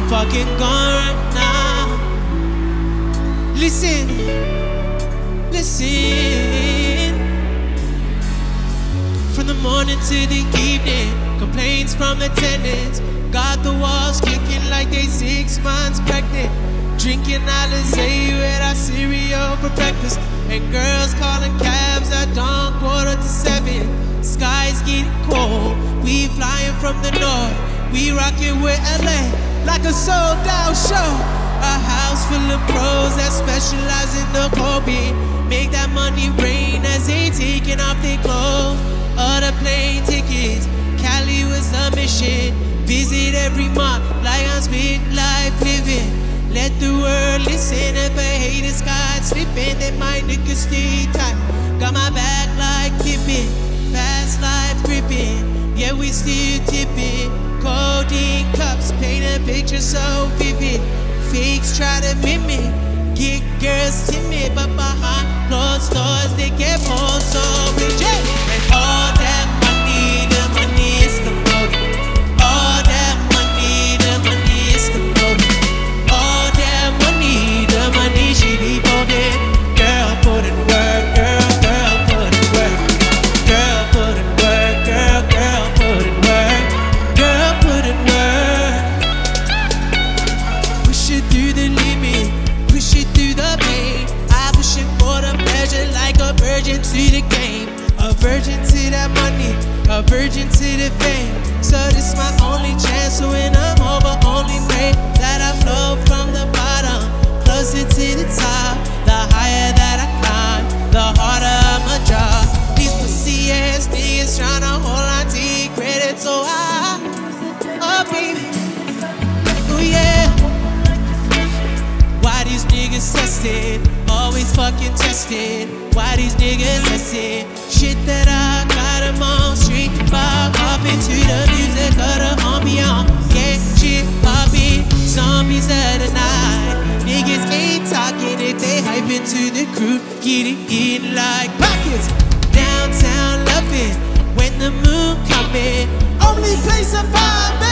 fucking gone right now. Listen, listen. From the morning to the evening, complaints from the tenants. Got the walls kicking like they 6 months pregnant. Drinking Alizé with our cereal for breakfast. And girls calling cabs at dawn 6:45. Sky's getting cold, we flying from the north. We rockin' with LA like a sold out show. A house full of pros that specialize in the Kobe. Make that money rain as they taking off their clothes. Other plane tickets, Cali was a mission. Visit every month like I'm spit life living. Let the world listen if a hater sky slipping. Then my niggas stay tight. Got my back like Pippin. Fast life gripping. Yeah, we still tipping. Codeine cups paint a picture so vivid. Fakes try to mimic. Get girls timid, but behind closed doors they get more so rigid. And all that money, the money is the motive. All that money, the money is the motive. All that money, the money she devoted. Girl, put in work, girl, girl, put in work. Girl, put in work, girl, girl, put in work. Girl, put in work. Push it through the limit, push it through the pain. I push it for the pleasure like a virgin to the game. A virgin to that money, a virgin to the fame. So this my only chance to win them over. Only pray that I flow from the bottom closer to the top. The higher that I climb, the harder I'ma drop. These pussy ass niggas tryna hold on to your credit so high. Oh baby, oh yeah. Why these niggas tested? Always fucking tested. Why these niggas tested? Shit that I got them on street. Bob up into the music of the ambiance. Get shit poppin', zombies of the night. Niggas ain't talking if they hype into the crew. Get it in like pockets. Downtown loving when the moon comin'. Only place I find